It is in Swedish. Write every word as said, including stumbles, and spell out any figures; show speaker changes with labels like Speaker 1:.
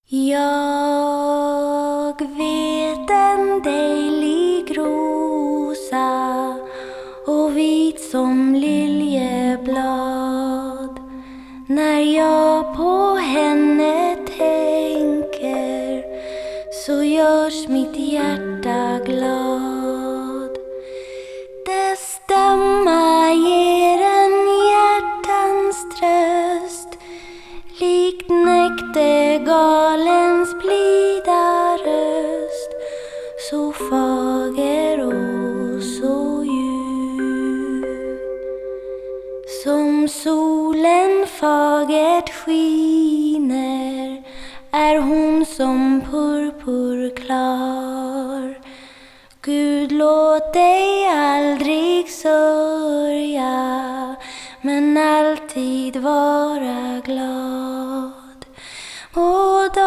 Speaker 1: Jag vet en dejlig rosa och vit som liljeblad. När jag på henne tänker så görs mitt hjärta glad. Dess stämma ger en hjärtans tröst, likt näktergalens blida röst, så fager och så djup. Som solen fagert skiner är hon som purpurklar. Gud, låt dig aldrig sörja, men alltid vara glad.